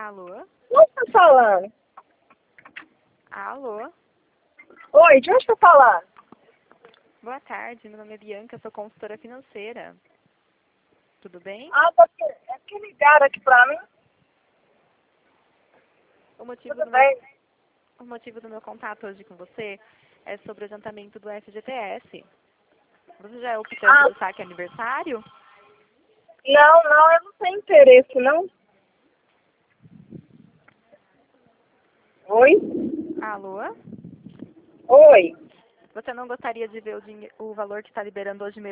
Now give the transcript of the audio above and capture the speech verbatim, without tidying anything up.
Alô? Onde tá falando? Alô? Oi, de onde tá falando? Boa tarde, meu nome é Bianca, sou consultora financeira. Tudo bem? Ah, porque é que ligaram aqui pra mim. O motivo Tudo do meu, bem. o motivo do meu contato hoje com você é sobre o adiantamento do F G T S. Você já é optante Ah, do saque aniversário? não, não, eu não tenho interesse, não. Oi? Alô? Oi. Você não gostaria de ver o, dinhe- o valor que está liberando hoje mesmo?